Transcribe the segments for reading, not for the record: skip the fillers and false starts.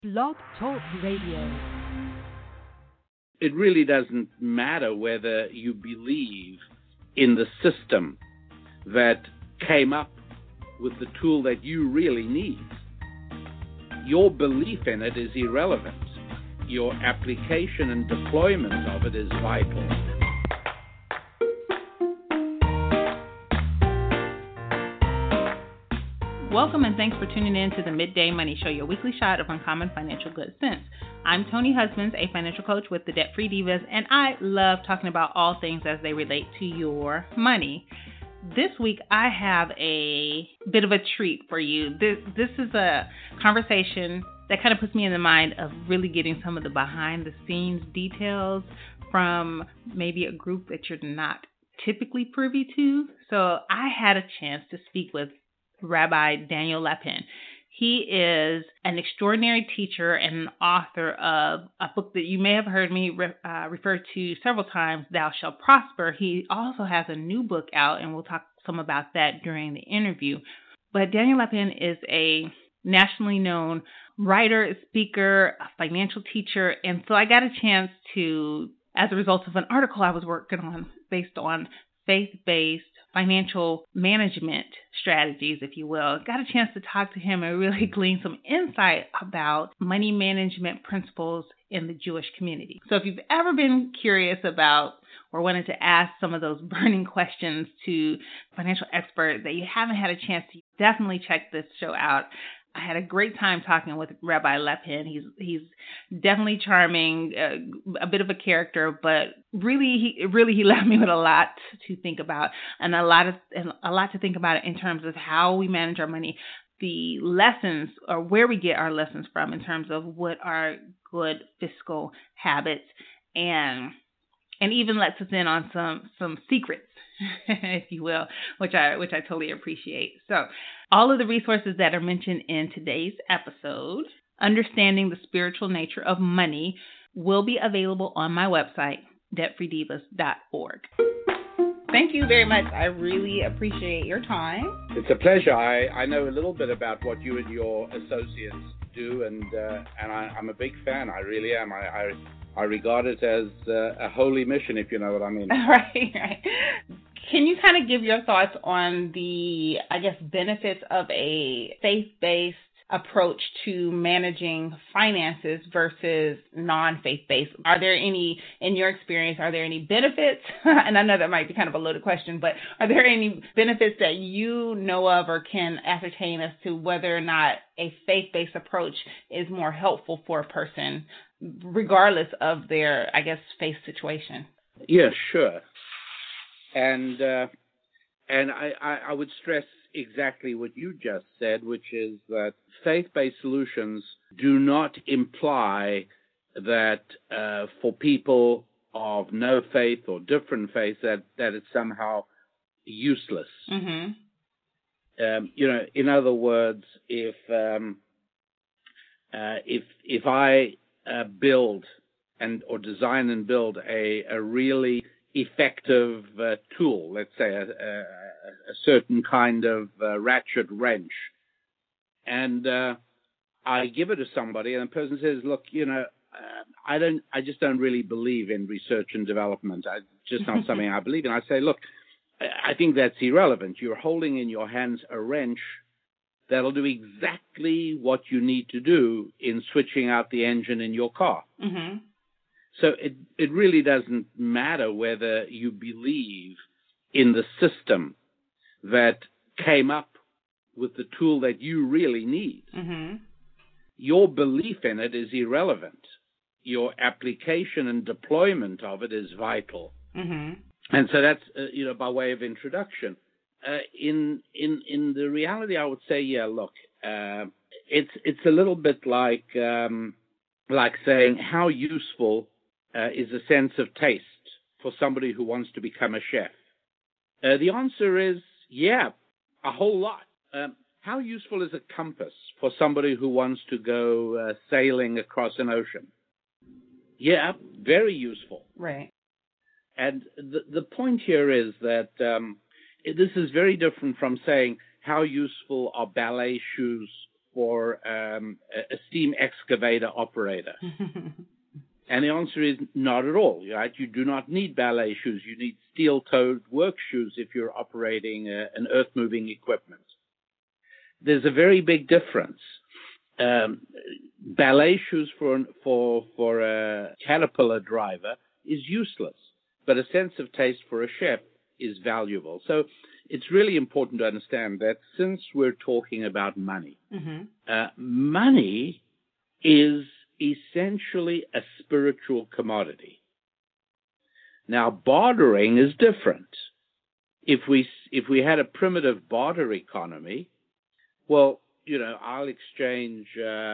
Blog Talk Radio. It really doesn't matter whether you believe in the system that came up with the tool that you really need. Your belief in it is irrelevant. Your application and deployment of it is vital. Welcome and thanks for tuning in to the Midday Money Show, your weekly shot of uncommon financial good sense. I'm Tony Husbands, a financial coach with the Debt Free Divas, and I love talking about all things as they relate to your money. This week, I have a bit of a treat for you. This is a conversation that kind of puts me in the mind of really getting some of the behind-the-scenes details from maybe a group that you're not typically privy to. So I had a chance to speak with Rabbi Daniel Lapin. He is an extraordinary teacher and an author of a book that you may have heard me refer to several times, Thou Shalt Prosper. He also has a new book out, and we'll talk some about that during the interview. But Daniel Lapin is a nationally known writer, speaker, a financial teacher, and so I got a chance to, as a result of an article I was working on based on faith-based financial management strategies, if you will, got a chance to talk to him and really glean some insight about money management principles in the Jewish community. So if you've ever been curious about or wanted to ask some of those burning questions to financial experts that you haven't had a chance to, definitely check this show out. I had a great time talking with Rabbi Lapin. He's definitely charming, a bit of a character, but really he left me with a lot to think about and a lot to think about in terms of how we manage our money, the lessons or where we get our lessons from in terms of what are good fiscal habits, and even lets us in on some secrets, if you will, which I totally appreciate. So all of the resources that are mentioned in today's episode, understanding the spiritual nature of money, will be available on my website, debtfreedivas.org. Thank you very much. I really appreciate your time. It's a pleasure. I know a little bit about what you and your associates do, and I'm a big fan. I really am. I regard it as a holy mission, if you know what I mean. Right. Can you kind of give your thoughts on the, benefits of a faith-based approach to managing finances versus non-faith-based? Are there any, in your experience, benefits? And I know that might be kind of a loaded question, but are there any benefits that you know of or can ascertain as to whether or not a faith-based approach is more helpful for a person, regardless of their, faith situation? Yeah, sure. And I would stress exactly what you just said, which is that faith-based solutions do not imply that for people of no faith or different faith that it's somehow useless. Mm-hmm. In other words, if I build or design and build a really effective tool, let's say a certain kind of ratchet wrench, and I give it to somebody, and the person says, "Look, I just don't really believe in research and development. It's just not something I believe in." I say, "Look, I think that's irrelevant. You're holding in your hands a wrench that'll do exactly what you need to do in switching out the engine in your car." Mm-hmm. So it really doesn't matter whether you believe in the system that came up with the tool that you really need. Mm-hmm. Your belief in it is irrelevant. Your application and deployment of it is vital. Mm-hmm. And so that's by way of introduction. In the reality, I would say, look, it's a little bit like saying how useful is a sense of taste for somebody who wants to become a chef. The answer is, a whole lot. How useful is a compass for somebody who wants to go sailing across an ocean? Yeah, very useful. Right. And the point here is that this is very different from saying how useful are ballet shoes for a steam excavator operator? And the answer is not at all, right? You do not need ballet shoes. You need steel-toed work shoes if you're operating an earth-moving equipment. There's a very big difference. Ballet shoes for a caterpillar driver is useless, but a sense of taste for a chef is valuable. So it's really important to understand that since we're talking about money, money is essentially a spiritual commodity. Now, bartering is different. If we had a primitive barter economy, well, I'll exchange,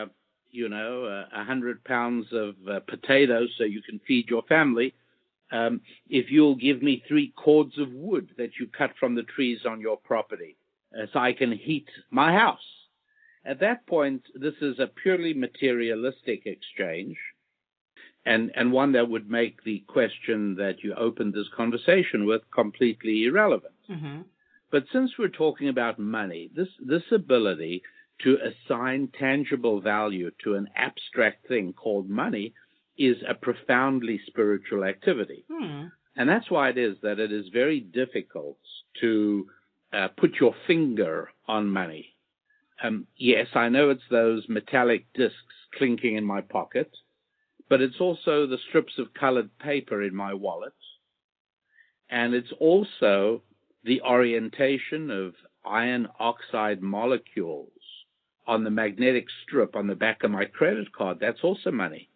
100 pounds of potatoes so you can feed your family, if you'll give me 3 cords of wood that you cut from the trees on your property, so I can heat my house. At that point, this is a purely materialistic exchange, and one that would make the question that you opened this conversation with completely irrelevant. But since we're talking about money, this ability to assign tangible value to an abstract thing called money is a profoundly spiritual activity. And that's why it is that it is very difficult to put your finger on money. Yes, I know it's those metallic discs clinking in my pocket, but it's also the strips of colored paper in my wallet. And it's also the orientation of iron oxide molecules on the magnetic strip on the back of my credit card. That's also money.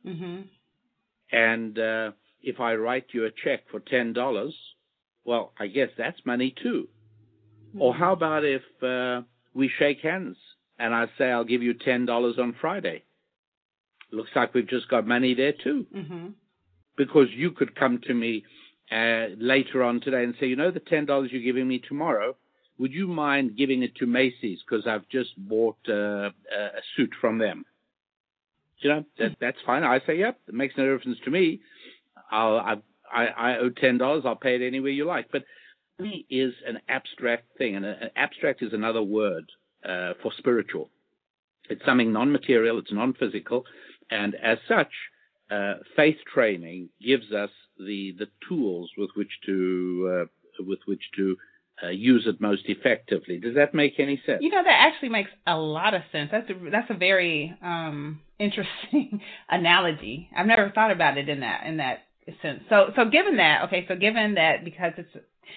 And if I write you a check for $10, well, I guess that's money too. Or how about if we shake hands and I say I'll give you $10 on Friday? Looks like we've just got money there too. Because you could come to me later on today and say, the $10 you're giving me tomorrow, would you mind giving it to Macy's because I've just bought a suit from them? That's fine. I say, yep, it makes no difference to me. I owe $10. I'll pay it any way you like. But money is an abstract thing, and an abstract is another word for spiritual. It's something non-material. It's non-physical, and as such, faith training gives us the tools with which to use it most effectively. Does that make any sense? That actually makes a lot of sense. That's a very interesting analogy. I've never thought about it in that sense. So given that, because it's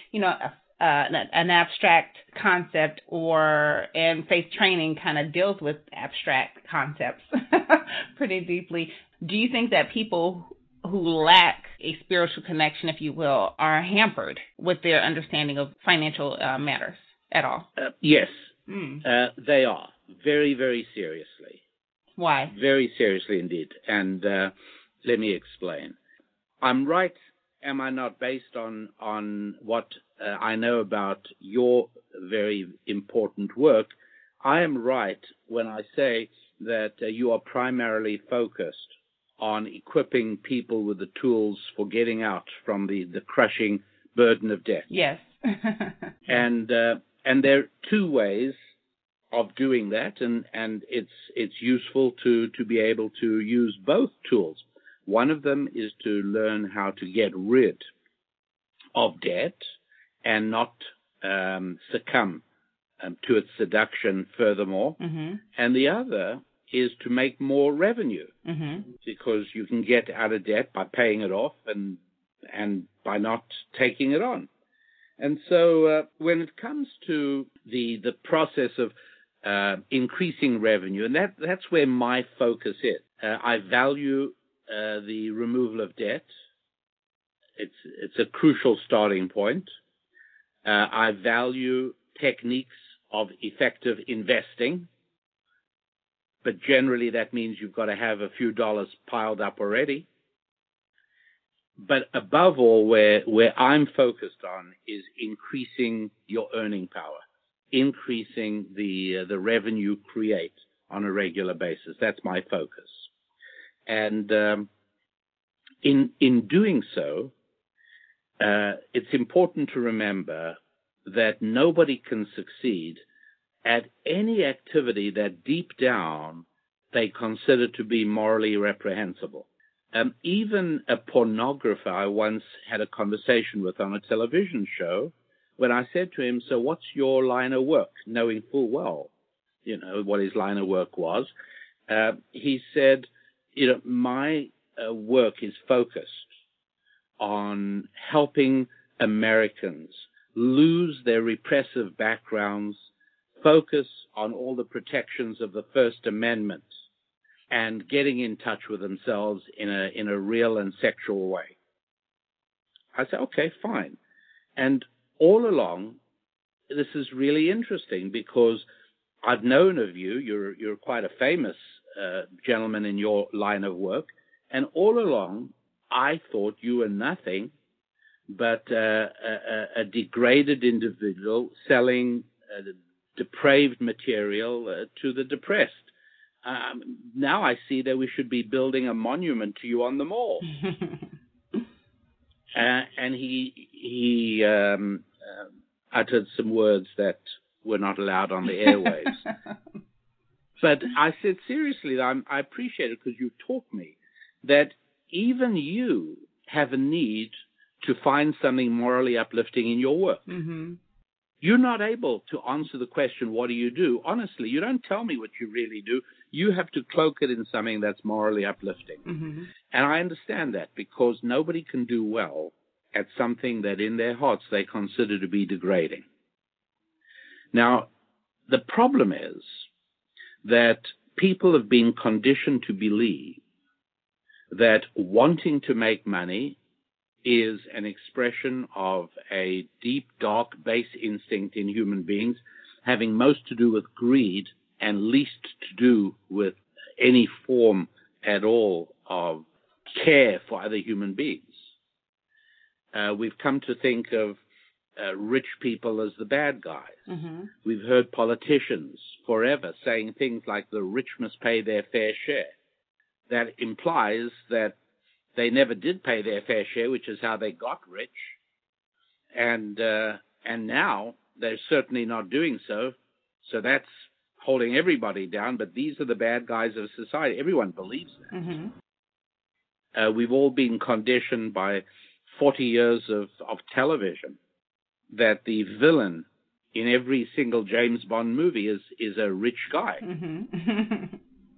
an abstract concept, and faith training kind of deals with abstract concepts pretty deeply, do you think that people who lack a spiritual connection, if you will, are hampered with their understanding of financial matters at all? Yes, they are. Very, very seriously. Why? Very seriously indeed. And let me explain. I'm right, am I not, based on what I know about your very important work? I am right when I say that you are primarily focused on equipping people with the tools for getting out from the crushing burden of debt. Yes. And there are 2 ways of doing that, and it's useful to be able to use both tools. One of them is to learn how to get rid of debt and not succumb to its seduction furthermore. And the other is to make more revenue, because you can get out of debt by paying it off and by not taking it on. And so when it comes to the process of increasing revenue, and that's where my focus is. I value the removal of debt. It's a crucial starting point. I value techniques of effective investing, but generally that means you've got to have a few dollars piled up already. But above all, where I'm focused on is increasing your earning power, increasing the revenue you create on a regular basis. That's my focus. And in doing so, it's important to remember that nobody can succeed at any activity that deep down they consider to be morally reprehensible. Even a pornographer I once had a conversation with on a television show when I said to him, so what's your line of work? Knowing full well, what his line of work was. He said, my work is focused on helping Americans lose their repressive backgrounds, focus on all the protections of the First Amendment, and getting in touch with themselves in a real and sexual way. I said, okay, fine. And all along, this is really interesting because I've known of you. You're quite a famous gentleman in your line of work. And all along, I thought you were nothing but a degraded individual selling depraved material to the depressed. Now I see that we should be building a monument to you on the mall. And he uttered some words that were not allowed on the airwaves. But I said, seriously, I appreciate it because you taught me that even you have a need to find something morally uplifting in your work. Mm-hmm. You're not able to answer the question, what do you do? Honestly, you don't tell me what you really do. You have to cloak it in something that's morally uplifting. Mm-hmm. And I understand that because nobody can do well at something that in their hearts they consider to be degrading. Now, the problem is that people have been conditioned to believe that wanting to make money is an expression of a deep, dark, base instinct in human beings, having most to do with greed and least to do with any form at all of care for other human beings. We've come to think of rich people as the bad guys. Mm-hmm. We've heard politicians forever saying things like the rich must pay their fair share. That implies that they never did pay their fair share, which is how they got rich. And now they're certainly not doing so. So that's holding everybody down. But these are the bad guys of society. Everyone believes that. Mm-hmm. We've all been conditioned by 40 years of television that the villain in every single James Bond movie is a rich guy. Mm-hmm.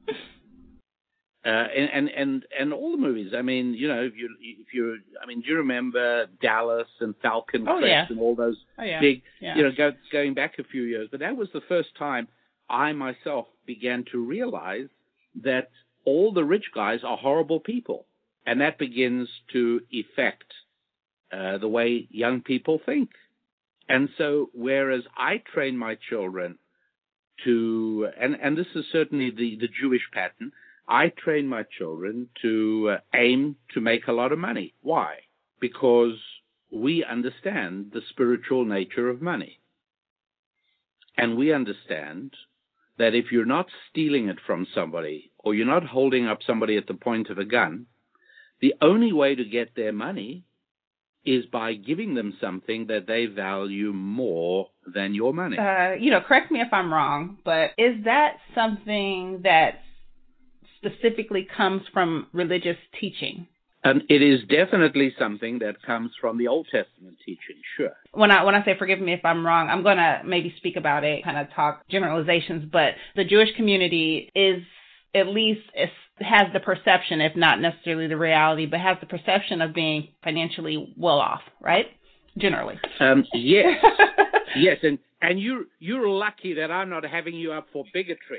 And all the movies. I mean, do you remember Dallas and Falcon Crest and all those big, going back a few years? But that was the first time I myself began to realize that all the rich guys are horrible people, and that begins to affect the way young people think. And so, whereas I train my children to, and this is certainly the Jewish pattern. I train my children to aim to make a lot of money. Why? Because we understand the spiritual nature of money. And we understand that if you're not stealing it from somebody or you're not holding up somebody at the point of a gun, the only way to get their money is by giving them something that they value more than your money. Correct me if I'm wrong, but is that something that specifically comes from religious teaching? It is definitely something that comes from the Old Testament teaching, sure. When I say forgive me if I'm wrong, I'm going to maybe speak about it, kind of talk generalizations, but the Jewish community is at least has the perception, if not necessarily the reality, but has the perception of being financially well off, right? Generally. Yes. Yes, and you're lucky that I'm not having you up for bigotry.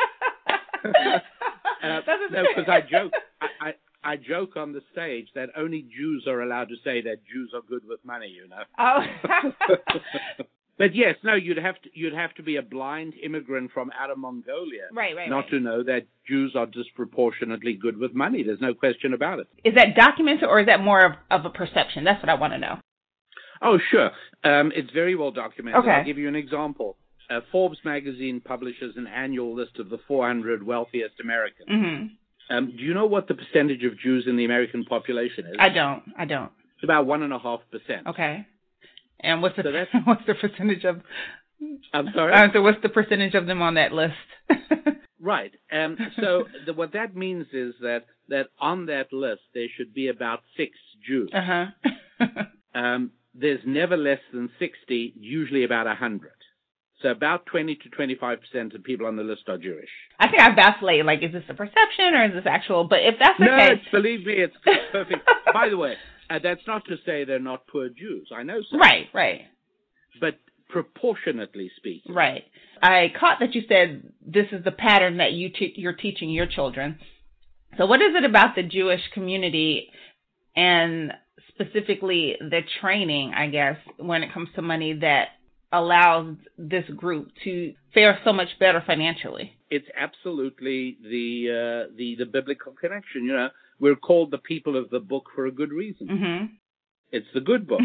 No, because I joke on the stage that only Jews are allowed to say that Jews are good with money, Oh. But yes, no, you'd have to be a blind immigrant from out of Mongolia, right, not to know that Jews are disproportionately good with money. There's no question about it. Is that documented or is that more of a perception? That's what I want to know. Oh, sure. It's very well documented. Okay. I'll give you an example. Forbes magazine publishes an annual list of the 400 wealthiest Americans. Mm-hmm. Do you know what the percentage of Jews in the American population is? I don't. It's about 1.5%. Okay. And what's the percentage of I'm sorry? So what's the percentage of them on that list? Right. So what that means is that on that list, there should be about 6 Jews. There's never less than 60, usually about 100. So about 20 to 25% of people on the list are Jewish. I think I vacillate. Like, is this a perception or is this actual? But if that's the case... No, believe me, it's perfect. By the way, that's not to say they're not poor Jews. I know so. Right. But proportionately speaking. Right. I caught that you said this is the pattern that you're teaching your children. So what is it about the Jewish community and specifically the training, I guess, when it comes to money that allows this group to fare so much better financially? It's absolutely the biblical connection. You know, we're called the people of the book for a good reason. Mm-hmm. It's the good book,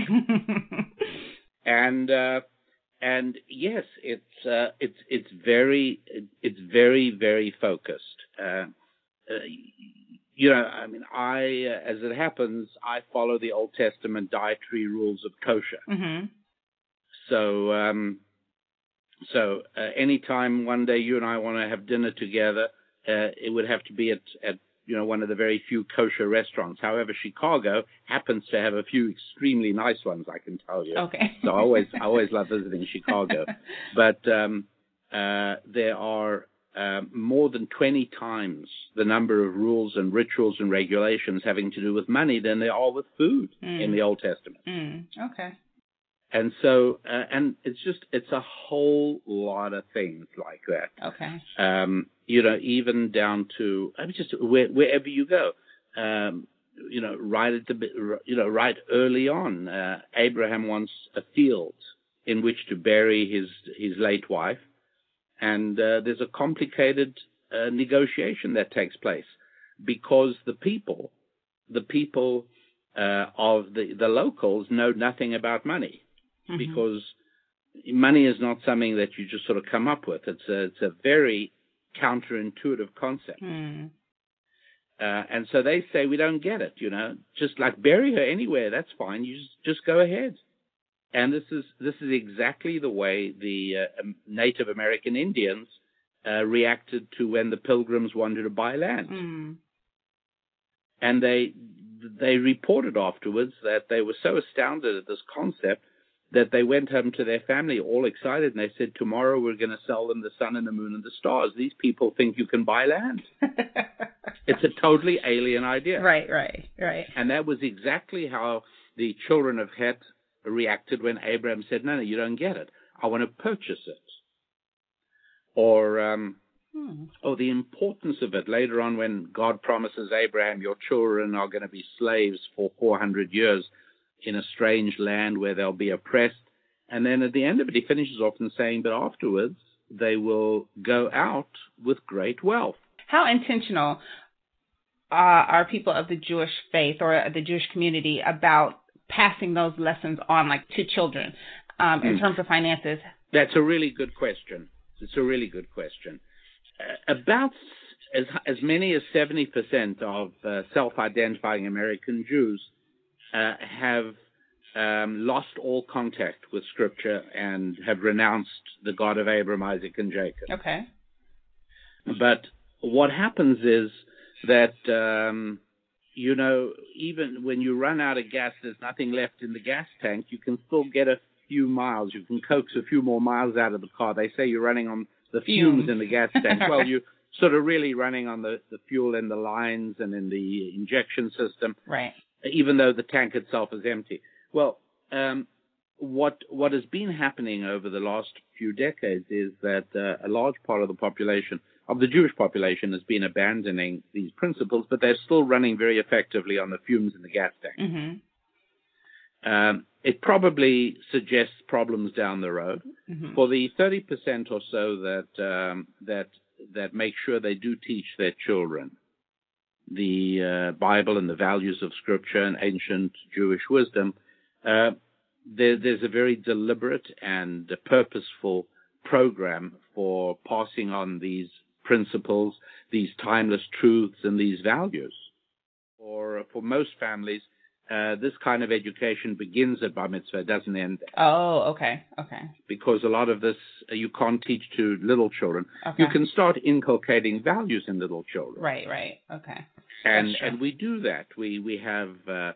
and yes, it's very very focused. You know, I mean, as it happens, I follow the Old Testament dietary rules of kosher. Mm-hmm. So anytime one day you and I want to have dinner together, it would have to be at one of the very few kosher restaurants. However, Chicago happens to have a few extremely nice ones, I can tell you. Okay. So I always love visiting Chicago. But there are more than 20 times the number of rules and rituals and regulations having to do with money than there are with food in the Old Testament. Okay. And so, and it's a whole lot of things like that. Okay. You know, even down to, wherever you go, right early on, Abraham wants a field in which to bury his late wife. And there's a complicated negotiation that takes place because the people of the locals know nothing about money. Mm-hmm. Because money is not something that you just sort of come up with. It's a very counterintuitive concept. Mm. And so they say, we don't get it, you know. Just like bury her anywhere, that's fine. You just go ahead. And this is exactly the way the Native American Indians reacted to when the Pilgrims wanted to buy land. Mm. And they reported afterwards that they were so astounded at this concept that they went home to their family all excited, and they said, tomorrow we're going to sell them the sun and the moon and the stars. These people think you can buy land. It's a totally alien idea. Right. And that was exactly how the children of Het reacted when Abraham said, no, you don't get it. I want to purchase it. Or the importance of it later on when God promises Abraham, your children are going to be slaves for 400 years in a strange land where they'll be oppressed. And then at the end of it, he finishes off in saying, but afterwards, they will go out with great wealth. How intentional are people of the Jewish faith or the Jewish community about passing those lessons on, like, to children in terms of finances? That's a really good question. About as many as 70% of self-identifying American Jews have lost all contact with Scripture and have renounced the God of Abraham, Isaac, and Jacob. Okay. But what happens is that, even when you run out of gas, there's nothing left in the gas tank, you can still get a few miles. You can coax a few more miles out of the car. They say you're running on the fumes in the gas tank. Well, you're sort of really running on the fuel in the lines and in the injection system. Right. Even though the tank itself is empty. Well, what has been happening over the last few decades is that a large part of the population, of the Jewish population, has been abandoning these principles, but they're still running very effectively on the fumes in the gas tank. Mm-hmm. It probably suggests problems down the road. Mm-hmm. For the 30% or so that make sure they do teach their children the Bible and the values of Scripture and ancient Jewish wisdom, there's a very deliberate and purposeful program for passing on these principles, these timeless truths, and these values. For most families, this kind of education begins at bar mitzvah, it doesn't end there. Oh, okay. Because a lot of this you can't teach to little children. Okay. You can start inculcating values in little children. Right. Okay. And we do that. We have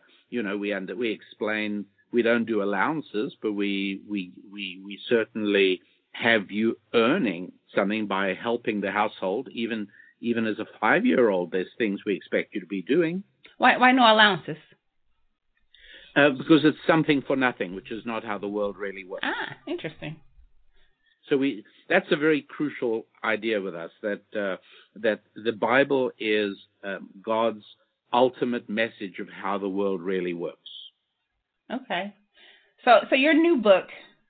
we explain. We don't do allowances, but we certainly have you earning something by helping the household. Even as a 5-year-old, there's things we expect you to be doing. Why no allowances? Because it's something for nothing, which is not how the world really works. Ah, interesting. So that's a very crucial idea with us, that the Bible is God's ultimate message of how the world really works. Okay. So your new book,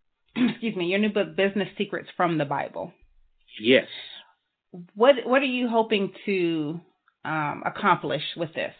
Business Secrets from the Bible. Yes. What are you hoping to accomplish with this?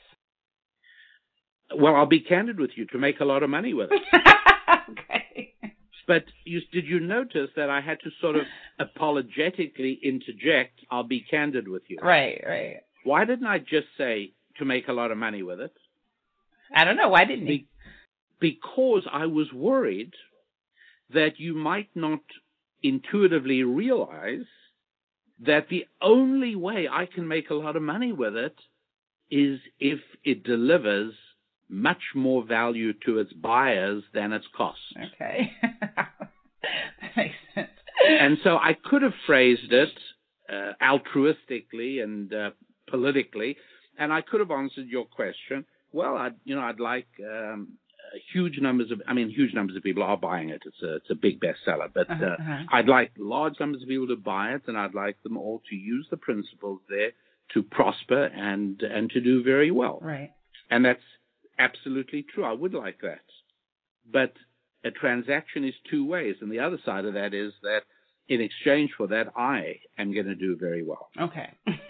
Well, I'll be candid with you, to make a lot of money with it. Okay. But did you notice that I had to sort of apologetically interject, I'll be candid with you? Right. Why didn't I just say to make a lot of money with it? I don't know. Why didn't you? Because I was worried that you might not intuitively realize that the only way I can make a lot of money with it is if it delivers much more value to its buyers than its costs. Okay. That makes sense. And so I could have phrased it altruistically and politically, and I could have answered your question. Well, I'd like huge numbers of people are buying it. It's a big bestseller, but I'd like large numbers of people to buy it, and I'd like them all to use the principles there to prosper and to do very well. Right. And that's absolutely true. I would like that. But a transaction is two ways, and the other side of that is that in exchange for that, I am going to do very well. Okay.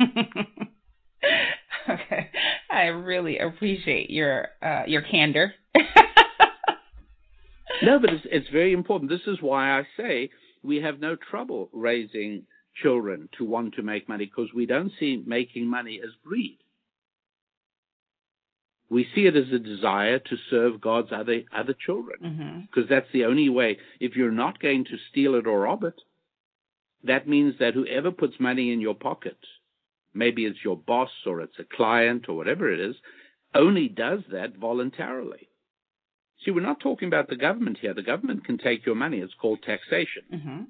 Okay. I really appreciate your candor. No, but it's very important. This is why I say we have no trouble raising children to want to make money, because we don't see making money as greed. We see it as a desire to serve God's other children, because that's the only way. If you're not going to steal it or rob it, that means that whoever puts money in your pocket, maybe it's your boss or it's a client or whatever it is, only does that voluntarily. See, we're not talking about the government here. The government can take your money. It's called taxation.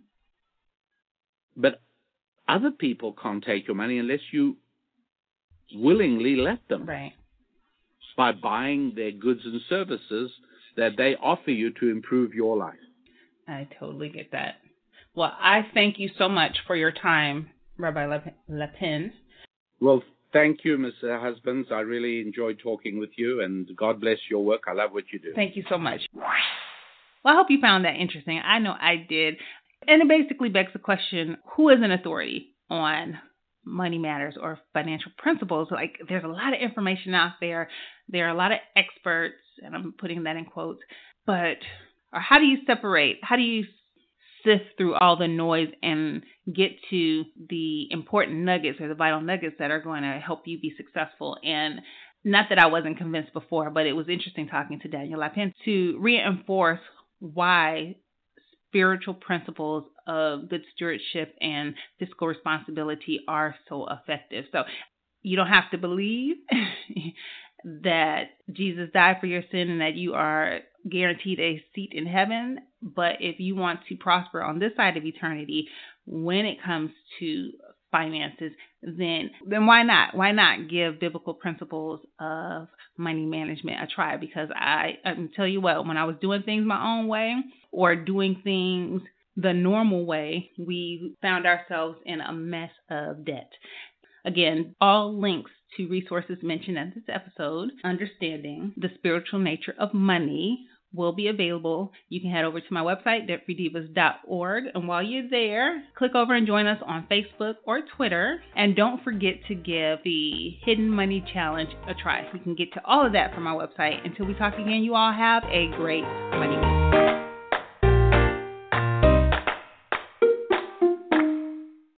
But other people can't take your money unless you willingly let them. Right. By buying their goods and services that they offer you to improve your life. I totally get that. Well, I thank you so much for your time, Rabbi Lapin. Well, thank you, Mr. Husbands. I really enjoyed talking with you, and God bless your work. I love what you do. Thank you so much. Well, I hope you found that interesting. I know I did. And it basically begs the question, who is an authority on money matters or financial principles? Like, there's a lot of information out there. There are a lot of experts, and I'm putting that in quotes. But how do you separate? How do you sift through all the noise and get to the important nuggets or the vital nuggets that are going to help you be successful? And not that I wasn't convinced before, but it was interesting talking to Daniel Lapin to reinforce why spiritual principles of good stewardship and fiscal responsibility are so effective. So you don't have to believe that Jesus died for your sin and that you are guaranteed a seat in heaven. But if you want to prosper on this side of eternity, when it comes to finances, then why not? Why not give biblical principles of money management a try? Because I tell you what, when I was doing things my own way or doing things the normal way, we found ourselves in a mess of debt. Again, all links to resources mentioned in this episode, understanding the spiritual nature of money, will be available. You can head over to my website, debtfreedivas.org. And while you're there, click over and join us on Facebook or Twitter. And don't forget to give the Hidden Money Challenge a try. You can get to all of that from our website. Until we talk again, you all have a great money week.